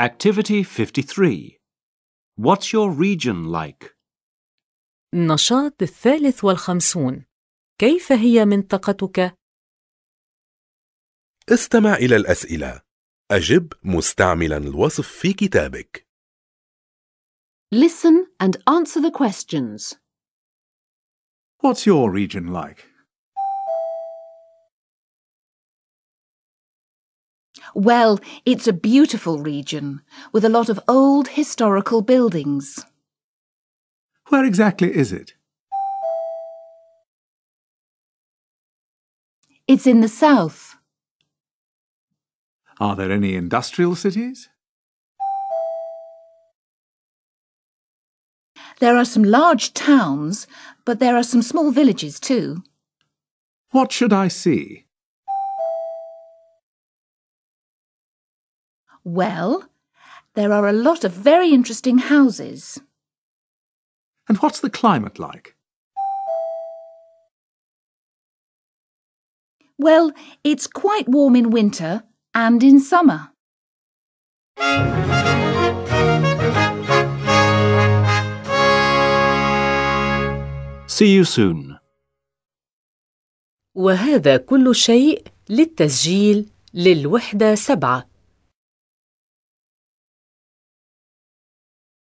Activity 53. What's your region like? النشاط 53. كيف هي منطقتك؟ استمع إلى الأسئلة. أجب مستعملا الوصف في كتابك. Listen and answer the questions. What's your region like? Well, it's a beautiful region with a lot of old historical buildings. Where exactly is it? It's in the south. Are there any industrial cities? There are some large towns, but there are some small villages too. What should I see? Well, there are a lot of very interesting houses. And what's the climate like? Well, it's quite warm in winter and in summer. See you soon. وهذا كل شيء للتسجيل للوحدة 7.